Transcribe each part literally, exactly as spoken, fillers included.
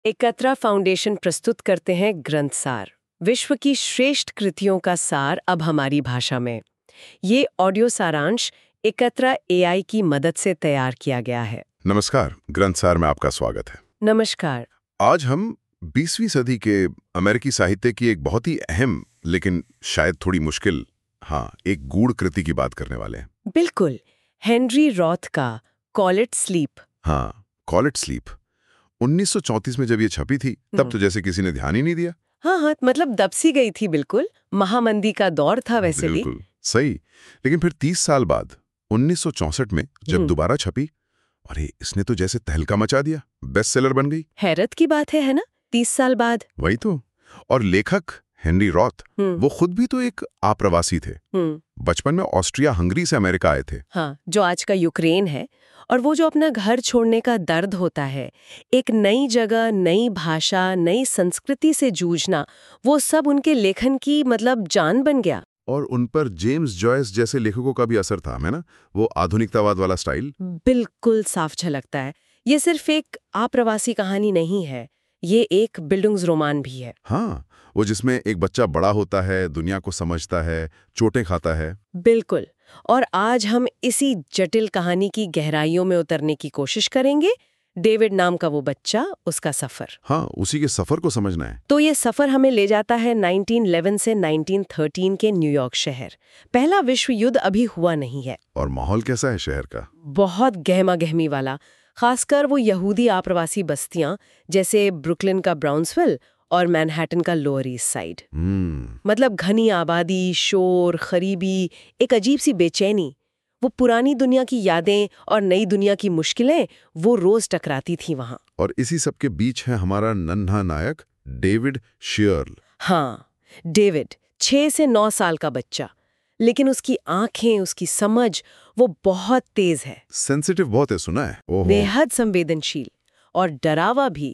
एकत्रा foundation प्रस्तुत करते हैं ग्रंथसार, विश्व की श्रेष्ठ कृतियों का सार अब हमारी भाषा में। ये ऑडियो सारांश एकत्रा एआई की मदद से तैयार किया गया है। नमस्कार, ग्रंथसार में आपका स्वागत है। नमस्कार। आज हम बीसवीं सदी के अमेरिकी साहित्य की एक बहुत ही अहम लेकिन शायद थोड़ी मुश्किल, हाँ, एक गूढ़ कृति की बात करने वाले हैं। बिल्कुल, हेनरी रॉथ का कॉल इट स्लीप। हाँ, कॉल इट स्लीप। उन्नीस सौ चौंतीस में जब ये छपी थी तब तो जैसे किसी ने ध्यान ही नहीं दिया। हाँ हाँ, मतलब दबसी गई थी बिल्कुल। महामंदी का दौर था वैसे भी। बिल्कुल सही। लेकिन फिर तीस साल बाद उन्नीस सौ चौंसठ में जब दोबारा छपी, अरे इसने तो जैसे तहलका मचा दिया, बेस्ट सेलर बन गई। हैरत की बात है है ना, तीस साल बाद। वही तो। और लेखक हेनरी रॉथ, वो खुद भी तो एक आप्रवासी थे। बचपन में ऑस्ट्रिया हंगरी से अमेरिका आए थे। हाँ, जो आज का यूक्रेन है। और वो जो अपना घर छोड़ने का दर्द होता है, एक नई जगह, नई भाषा, नई संस्कृति से जूझना, वो सब उनके लेखन की मतलब जान बन गया। और उन पर जेम्स जॉयस जैसे लेखकों का भी असर था, है ना? वो आधुनिकतावाद वाला स्टाइल बिल्कुल साफ झलकता है। ये सिर्फ एक आप्रवासी कहानी नहीं है, ये एक बिल्डिंग्स भी है। हाँ, वो जिसमें एक बच्चा बड़ा होता है, दुनिया को समझता है, चोटें खाता है। बिल्कुल। और आज हम इसी जटिल कहानी की गहराइयों में उतरने की कोशिश करेंगे। डेविड नाम का वो बच्चा, उसका सफर। हाँ, उसी के सफर को समझना है। तो ये सफर हमें ले जाता है नाइनटीन इलेवन से नाइनटीन थर्टीन के न्यूयॉर्क शहर। पहला विश्व युद्ध अभी हुआ नहीं है। और माहौल कैसा है शहर का? बहुत गहमा गहमी वाला। खासकर वो यहूदी आप्रवासी बस्तियां जैसे ब्रुकलिन का ब्राउन्सविल और मैनहट्टन का लोअर ईस्ट साइड। मतलब घनी आबादी, शोर, खरीबी, एक अजीब सी बेचैनी। वो पुरानी दुनिया की यादें और नई दुनिया की मुश्किलें, वो रोज टकराती थी वहां। और इसी सब के बीच है हमारा नन्हा नायक डेविड शियर्ल। हाँ, डेविड, छह से नौ साल का बच्चा, लेकिन उसकी आंखें, उसकी समझ, वो बहुत तेज है। सेंसिटिव बहुत है, सुना है। ओहो। बेहद संवेदनशील और डरावा भी।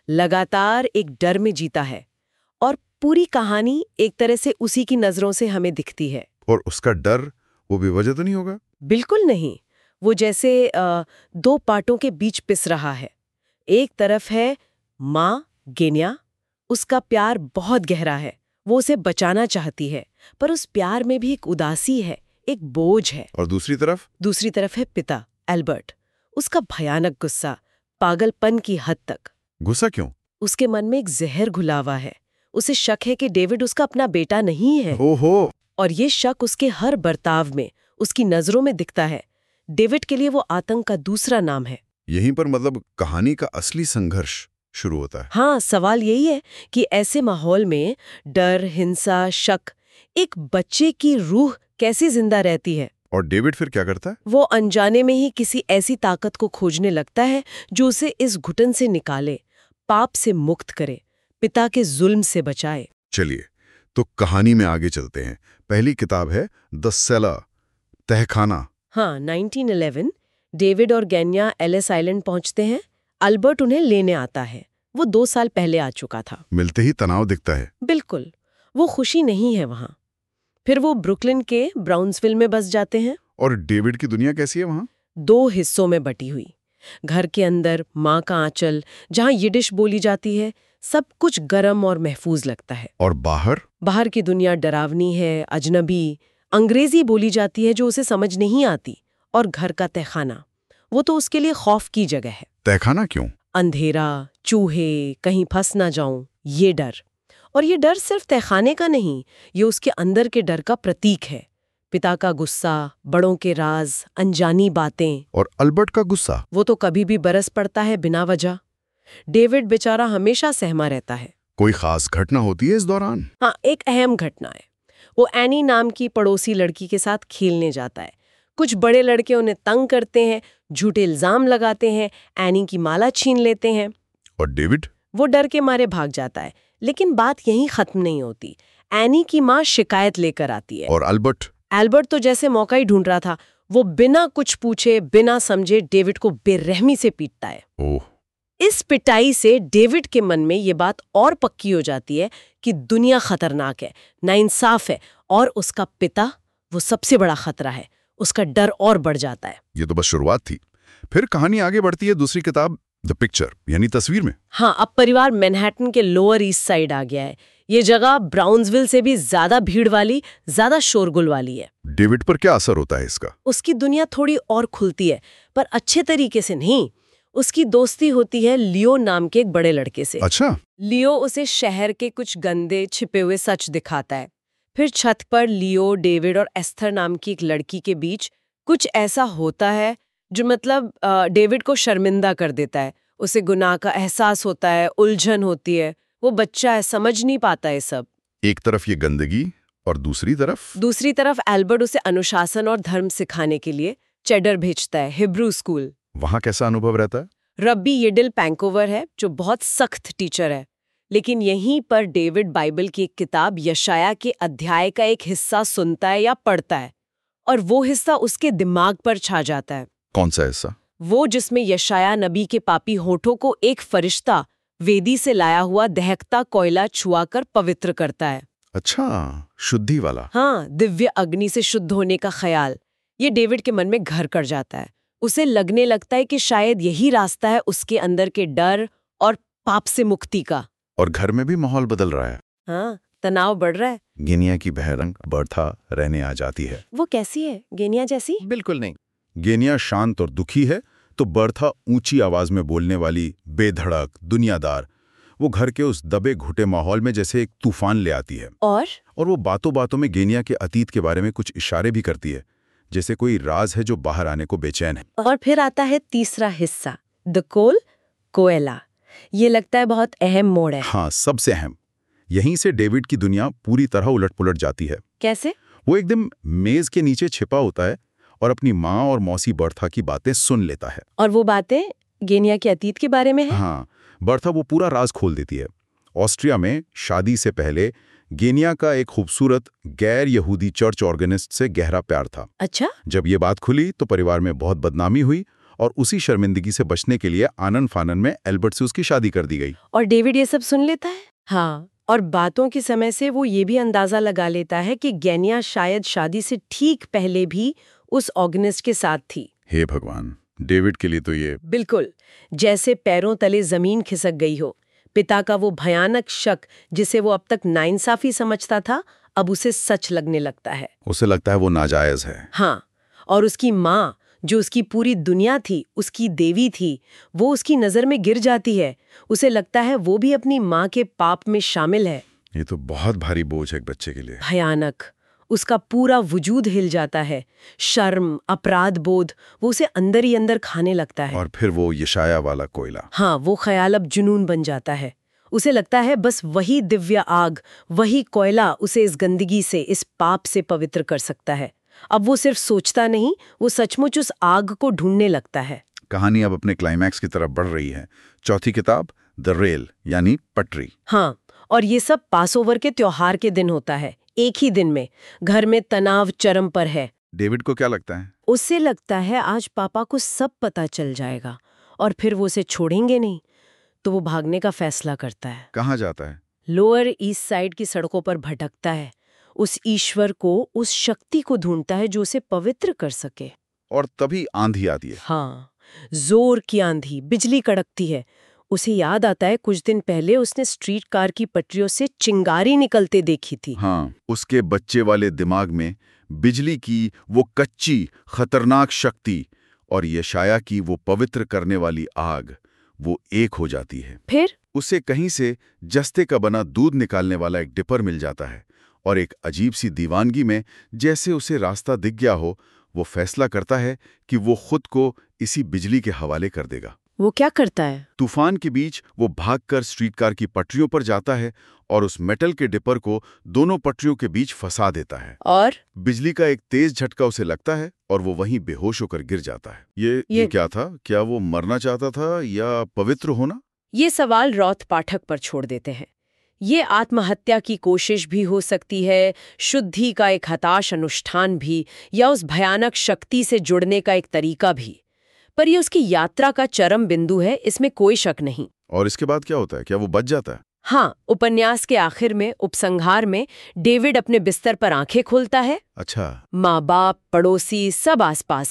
लगातार एक डर में जीता है और पूरी कहानी एक तरह से उसी की नजरों से हमें दिखती है। और उसका डर वो बेवजह तो नहीं होगा? बिल्कुल नहीं। वो जैसे आ, दो पार्टों के बीच पिस रहा है। एक तरफ है माँ गेन्या, उसका प्यार बहुत गहरा है, वो उसे बचाना चाहती है, पर उस प्यार में भी एक उदासी है, एक बोझ है। और दूसरी तरफ दूसरी तरफ है पिता एल्बर्ट, उसका भयानक गुस्सा, पागलपन की हद तक। गुस्सा क्यों? उसके मन में एक जहर घुला हुआ है। उसे शक है कि डेविड उसका अपना बेटा नहीं है। ओहो। और ये शक उसके हर बर्ताव में, उसकी नजरों में दिखता है। डेविड के लिए वो आतंक का दूसरा नाम है। यहीं पर मतलब कहानी का असली संघर्ष शुरू होता है। हाँ, सवाल यही है कि ऐसे माहौल में डर, हिंसा, शक, एक बच्चे की रूह कैसे जिंदा रहती है। और डेविड फिर क्या करता है? वो अनजाने में ही किसी ऐसी ताकत को खोजने लगता है जो उसे इस घुटन से निकाले, पाप से मुक्त करे, पिता के जुल्म से बचाए। चलिए तो कहानी में आगे चलते हैं। पहली किताब है द सेलर, तहखाना। हाँ, नाइनटीन इलेवन डेविड और गेन्या एलिस आइलैंड पहुंचते हैं। अल्बर्ट उन्हें लेने आता है। वो दो साल पहले आ चुका था। मिलते ही तनाव दिखता है। बिल्कुल, वो खुशी नहीं है वहां। फिर वो ब्रुकलिन के ब्राउन्सविल में बस जाते हैं। और डेविड की दुनिया कैसी है वहां? दो हिस्सों में बटी हुई। घर के अंदर माँ का आंचल, जहाँ यिडिश बोली जाती है, सब कुछ गर्म और महफूज लगता है। और बाहर? बाहर की दुनिया डरावनी है, अजनबी, अंग्रेजी बोली जाती है जो उसे समझ नहीं आती। और घर का तहखाना, वो तो उसके लिए खौफ की जगह है। तहखाना क्यों? अंधेरा, चूहे, कहीं फंस ना जाऊं, ये डर। और ये डर सिर्फ तहखाने का नहीं, ये उसके अंदर के डर का प्रतीक है। पिता का गुस्सा, बड़ों के राज, अनजानी बातें। और अल्बर्ट का गुस्सा? वो तो कभी भी बरस पड़ता है बिना वजह। डेविड बेचारा हमेशा सहमा रहता है। कोई खास घटना होती है इस दौरान? हाँ, एक अहम घटना है। वो एनी नाम की पड़ोसी लड़की के साथ खेलने जाता है। कुछ बड़े लड़के उन्हें तंग करते हैं, झूठे इल्जाम लगाते हैं, एनी की माला छीन लेते हैं। और डेविड? वो डर के मारे भाग जाता है। लेकिन बात यहीं खत्म नहीं होती। एनी की माँ शिकायत लेकर आती है। और अल्बर्ट? एल्बर्ट तो जैसे मौका ही ढूंढ रहा था, वो बिना कुछ पूछे, बिना समझे डेविड को बेरहमी से पीटता है। ओह। इस पिटाई से डेविड के मन में ये बात और पक्की हो जाती है कि दुनिया खतरनाक है, नाइंसाफ है, और उसका पिता वो सबसे बड़ा खतरा है। उसका डर और बढ़ जाता है। ये तो बस शुरुआत थी। फिर कहानी आगे बढ़ती है दूसरी किताब द पिक्चर यानी तस्वीर में। हाँ, अब परिवार मैनहट्टन के लोअर ईस्ट साइड आ गया है। ये जगह ब्राउन्सविल से भी ज्यादा भीड़ वाली, ज्यादा शोरगुल वाली है। डेविड पर क्या असर होता है इसका? उसकी दुनिया थोड़ी और खुलती है, पर अच्छे तरीके से नहीं। उसकी दोस्ती होती है लियो नाम के एक बड़े लड़के से। अच्छा। लियो उसे शहर के कुछ गंदे छिपे हुए सच दिखाता है। फिर छत पर लियो, डेविड और एस्थर नाम की एक लड़की के बीच कुछ ऐसा होता है जो मतलब डेविड को शर्मिंदा कर देता है। उसे गुनाह का एहसास होता है, उलझन होती है। वो बच्चा है, समझ नहीं पाता है सब। एक तरफ ये गंदगी और दूसरी तरफ दूसरी तरफ एल्बर्ट उसे अनुशासन और धर्म सिखाने के लिए चेडर भेजता है, हिब्रू स्कूल। वहां कैसा अनुभव रहता है? रब्बी यिडिल पैंकोवर है जो बहुत सख्त टीचर है, लेकिन यहीं पर डेविड बाइबल की एक किताब यशाया के अध्याय का एक हिस्सा सुनता है या पढ़ता है, और वो हिस्सा उसके दिमाग पर छा जाता है। कौन सा हिस्सा? वो जिसमें यशाया नबी के पापी होठों को एक फरिश्ता वेदी से लाया हुआ दहकता कोयला छुआकर पवित्र करता है। अच्छा, शुद्धि वाला। हाँ, दिव्य अग्नि से शुद्ध होने का ख्याल। ये डेविड के मन में घर कर जाता है। उसे लगने लगता है कि शायद यही रास्ता है उसके अंदर के डर और पाप से मुक्ति का। और घर में भी माहौल बदल रहा है। हाँ, तनाव बढ़ रहा है। गेनिया की बहरंग बर्था रहने आ जाती है। वो कैसी है? गेनिया जैसी? बिल्कुल नहीं। गेनिया शांत और दुखी है, तो बर्था ऊंची आवाज में बोलने वाली, बेधड़क, दुनियादार। वो घर के उस दबे घुटे माहौल में जैसे एक तूफान ले आती है। और और वो बातों बातों में गेनिया के अतीत के बारे में कुछ इशारे भी करती है, जैसे कोई राज है जो बाहर आने को बेचैन है। और फिर आता है तीसरा हिस्सा, द कोल, कोयला। ये लगता है बहुत अहम मोड़ है। हाँ, सबसे अहम। यहीं से डेविड की दुनिया पूरी तरह उलट पुलट जाती है। कैसे? वो एकदम मेज के नीचे छिपा होता है और अपनी माँ और मौसी बर्था की बातें सुन लेता है। और वो बातें गेनिया के अतीत के बारे में है? हाँ, बर्था वो पूरा राज खोल देती है। ऑस्ट्रिया में शादी से पहले गेनिया का एक खूबसूरत गैर यहूदी चर्च ऑर्गेनिस्ट से गहरा प्यार था। अच्छा। जब ये बात खुली तो परिवार में बहुत बदनामी हुई और उसी शर्मिंदगी से बचने के लिए आनन फानन में एल्बर्ट से उसकी शादी कर दी गई। और डेविड ये सब सुन लेता है? हाँ, और बातों के समय से वो ये भी अंदाजा लगा लेता है कि गेनिया शायद शादी से ठीक पहले भी उस ऑर्गेनिस्ट के साथ थी। हे भगवान, डेविड के लिए तो ये बिल्कुल जैसे पैरों तले जमीन खिसक गई हो। पिता का वो भयानक शक जिसे वो अब तक नाइंसाफी समझता था, अब उसे सच लगने लगता है। उसे लगता है वो नाजायज है। हाँ, और उसकी माँ जो उसकी पूरी दुनिया थी, उसकी देवी थी, वो उसकी नजर में गिर जाती है। उसे लगता है वो भी अपनी माँ के पाप में शामिल है। ये तो बहुत भारी बोझ है एक बच्चे के लिए। भयानक। उसका पूरा वजूद हिल जाता है। शर्म, अपराध बोध, वो उसे अंदर ही अंदर खाने लगता है। और फिर वो यशाया वाला कोयला। हाँ, वो ख्याल अब जुनून बन जाता है। उसे लगता है बस वही दिव्य आग, वही कोयला उसे इस गंदगी से, इस पाप से पवित्र कर सकता है। अब वो सिर्फ सोचता नहीं, वो सचमुच उस आग को ढूंढने लगता है। कहानी अब अपने क्लाइमैक्स की तरफ बढ़ रही है। चौथी किताब, द रेल यानी पटरी। हाँ, और ये सब पासओवर के त्योहार के दिन होता है। एक ही दिन में घर में तनाव चरम पर है। डेविड को क्या लगता है? उससे लगता है आज पापा को सब पता चल जाएगा और फिर वो उसे छोड़ेंगे नहीं। तो वो भागने का फैसला करता है। कहाँ जाता है? लोअर ईस्ट साइड की सड़कों पर भटकता है। उस ईश्वर को, उस शक्ति को ढूंढता है जो उसे पवित्र कर सके। और तभी आंधी आती है। हाँ, जोर की आंधी, बिजली कड़कती है। उसे याद आता है कुछ दिन पहले उसने स्ट्रीट कार की पटरियों से चिंगारी निकलते देखी थी। हाँ, उसके बच्चे वाले दिमाग में बिजली की वो कच्ची खतरनाक शक्ति और यशाया की वो पवित्र करने वाली आग, वो एक हो जाती है। फिर उसे कहीं से जस्ते का बना दूध निकालने वाला एक डिपर मिल जाता है और एक अजीब सी दीवानगी में, जैसे उसे रास्ता दिख गया हो, वो फैसला करता है कि वो खुद को इसी बिजली के हवाले कर देगा। वो क्या करता है? तूफान के बीच वो भागकर स्ट्रीट कार की पटरियों पर जाता है और उस मेटल के डिपर को दोनों पटरियों के बीच फंसा देता है। और बिजली का एक तेज झटका उसे लगता है और वो वहीं बेहोश होकर गिर जाता है। ये, ये ये क्या था? क्या वो मरना चाहता था या पवित्र होना? ये सवाल रॉथ पाठक पर छोड़ देते हैं। ये आत्महत्या की कोशिश भी हो सकती है, शुद्धि का एक हताश अनुष्ठान भी, या उस भयानक शक्ति से जुड़ने का एक तरीका भी। पर ये उसकी यात्रा का चरम बिंदु है, इसमें कोई शक नहीं। और इसके बाद क्या होता है? क्या वो बच जाता है? हाँ, उपन्यास के आखिर में, उपसंहार में, डेविड अपने बिस्तर पर आंखें खोलता है। अच्छा। माँ बाप, पड़ोसी सब आसपास हैं।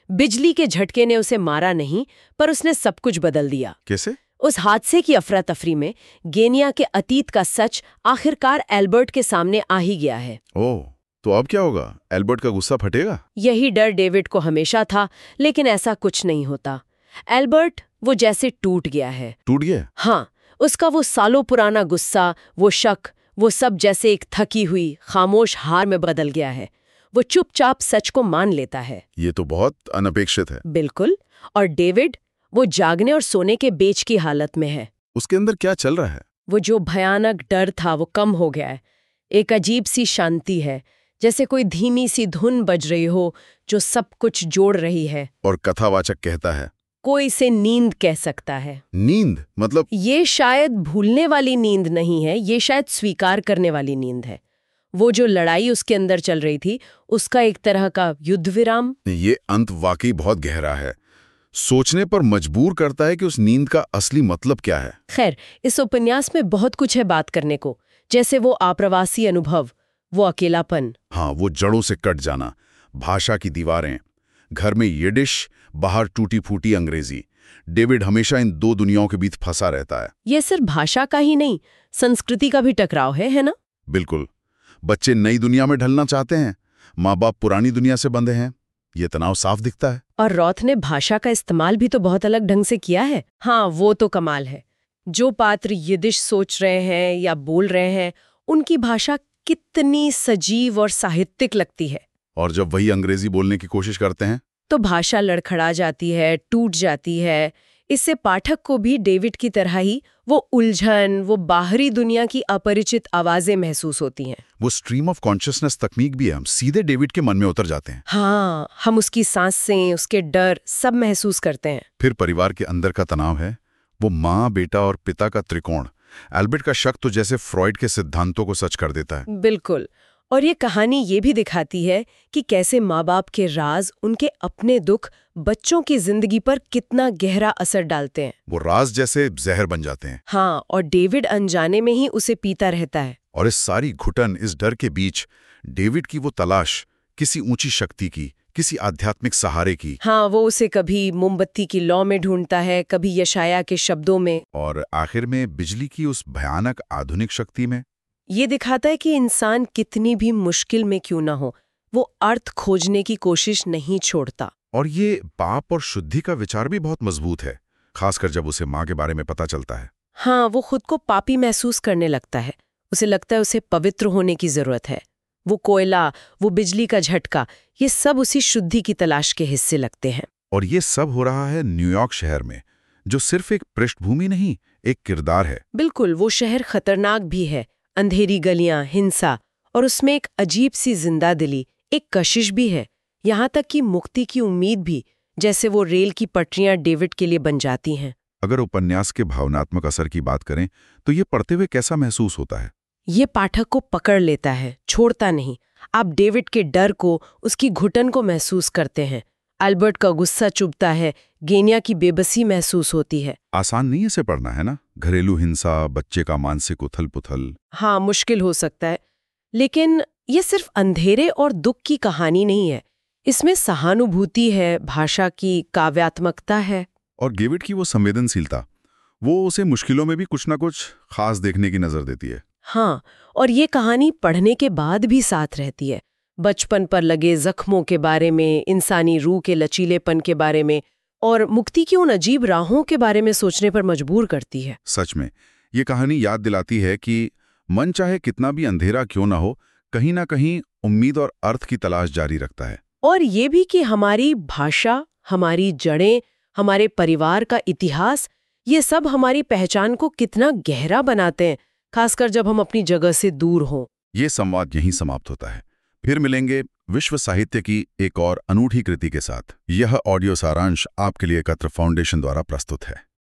बिजली के झटके ने उसे मारा नहीं, पर उसने सब कुछ बदल दिया। कैसे? उस हादसे की अफरा तफरी में गेनिया के अतीत का सच आखिरकार एल्बर्ट के सामने आ ही गया है। ओह, तो अब क्या होगा? एल्बर्ट का गुस्सा फटेगा? यही डर डेविड को हमेशा था, लेकिन ऐसा कुछ नहीं होता। एल्बर्ट वो जैसे टूट गया है। टूट गया? हाँ, उसका वो सालों पुराना गुस्सा, वो शक, वो सब जैसे एक थकी हुई खामोश हार में बदल गया है। वो चुपचाप सच को मान लेता है। ये तो बहुत अनपेक्षित है। बिल्कुल। और डेविड वो जागने और सोने के बीच की हालत में है। उसके अंदर क्या चल रहा है? वो जो भयानक डर था वो कम हो गया है। एक अजीब सी शांति है, जैसे कोई धीमी सी धुन बज रही हो जो सब कुछ जोड़ रही है। और कथावाचक कहता है, कोई से नींद कह सकता है। नींद? मतलब? ये शायद भूलने वाली नींद नहीं है, ये शायद स्वीकार करने वाली नींद है। वो जो लड़ाई उसके अंदर चल रही थी, उसका एक तरह का युद्ध विराम। ये अंत वाकई बहुत गहरा है। सोचने पर मजबूर करता है कि उस नींद का असली मतलब क्या है। खैर, इस उपन्यास में बहुत कुछ है बात करने को, जैसे वो आप्रवासी अनुभव, वो अकेलापन। हाँ, वो जड़ों से कट जाना, भाषा की दीवारें, घर में यिडिश, बाहर टूटी फूटी अंग्रेजी। डेविड हमेशा इन दो दुनियाओं के बीच फंसा रहता है। ये सिर्फ भाषा का ही नहीं, संस्कृति का भी टकराव है, है ना? बिल्कुल। बच्चे नई दुनिया में ढलना चाहते हैं, माँ बाप पुरानी दुनिया से बंधे हैं। ये तनाव साफ दिखता है। और रॉथ ने भाषा का इस्तेमाल भी तो बहुत अलग ढंग से किया है। हाँ, वो तो कमाल है। जो पात्र यिदिश सोच रहे हैं या बोल रहे हैं, उनकी भाषा कितनी सजीव और साहित्यिक लगती है। और जब वही अंग्रेजी बोलने की कोशिश करते हैं तो भाषा लड़खड़ा जाती है, टूट जाती है। इससे पाठक को भी डेविड की तरह ही वो उलझन, वो बाहरी दुनिया की अपरिचित आवाजें महसूस होती हैं। वो स्ट्रीम ऑफ कॉन्शियसनेस तकनीक भी है, हम सीधे डेविड के मन में उतर जाते हैं। हाँ, हम उसकी सांसें, उसके डर सब महसूस करते हैं। फिर परिवार के अंदर का तनाव है, वो माँ, बेटा और पिता का त्रिकोण। एल्बर्ट का शक तो जैसे फ्रॉइड के सिद्धांतों को सच कर देता है। बिल्कुल। और ये कहानी ये भी दिखाती है कि कैसे माँ बाप के राज, उनके अपने दुख बच्चों की जिंदगी पर कितना गहरा असर डालते हैं। वो राज जैसे जहर बन जाते हैं। हाँ, और डेविड अनजाने में ही उसे पीता रहता है। और इस सारी घुटन, इस डर के बीच डेविड की वो तलाश किसी ऊंची शक्ति की, किसी आध्यात्मिक सहारे की। हाँ, वो उसे कभी मोमबत्ती की लौ में ढूंढता है, कभी यशाया के शब्दों में, और आखिर में बिजली की उस भयानक आधुनिक शक्ति में। ये दिखाता है कि इंसान कितनी भी मुश्किल में क्यों ना हो, वो अर्थ खोजने की कोशिश नहीं छोड़ता। और ये पाप और शुद्धि का विचार भी बहुत मजबूत है, खासकर जब उसे माँ के बारे में पता चलता है। हाँ, वो खुद को पापी महसूस करने लगता है। उसे लगता है उसे पवित्र होने की जरूरत है। वो कोयला, वो बिजली का झटका, ये सब उसी शुद्धि की तलाश के हिस्से लगते हैं। और ये सब हो रहा है न्यूयॉर्क शहर में, जो सिर्फ एक पृष्ठभूमि नहीं, एक किरदार है। बिल्कुल, वो शहर खतरनाक भी है। अंधेरी गलियां, हिंसा, और उसमें एक अजीब सी जिंदा दिली, एक कशिश भी है। यहाँ तक कि मुक्ति की उम्मीद भी, जैसे वो रेल की पटरियां डेविड के लिए बन जाती हैं। अगर उपन्यास के भावनात्मक असर की बात करें तो ये पढ़ते हुए कैसा महसूस होता है? ये पाठक को पकड़ लेता है, छोड़ता नहीं। आप डेविड के डर को, उसकी घुटन को महसूस करते हैं। एल्बर्ट का गुस्सा चुभता है, गेनिया की बेबसी महसूस होती है। आसान नहीं इसे पढ़ना, है ना? घरेलू हिंसा, बच्चे का मानसिक उथल पुथल। हाँ, मुश्किल हो सकता है, लेकिन ये सिर्फ अंधेरे और दुख की कहानी नहीं है। इसमें सहानुभूति है, भाषा की काव्यात्मकता है, और डेविड की वो संवेदनशीलता, वो उसे मुश्किलों में भी कुछ ना कुछ खास देखने की नजर देती है। हाँ, और ये कहानी पढ़ने के बाद भी साथ रहती है। बचपन पर लगे जख्मों के बारे में, इंसानी रूह के लचीलेपन के बारे में, और मुक्ति की उन अजीब राहों के बारे में सोचने पर मजबूर करती है। सच में ये कहानी याद दिलाती है कि मन चाहे कितना भी अंधेरा क्यों ना हो, कहीं ना कहीं उम्मीद और अर्थ की तलाश जारी रखता है। और ये भी कि हमारी भाषा, हमारी जड़ें, हमारे परिवार का इतिहास, ये सब हमारी पहचान को कितना गहरा बनाते हैं, खासकर जब हम अपनी जगह से दूर हों। ये संवाद यहीं समाप्त होता है। फिर मिलेंगे विश्व साहित्य की एक और अनूठी कृति के साथ। यह ऑडियो सारांश आपके लिए एकत्र फाउंडेशन द्वारा प्रस्तुत है।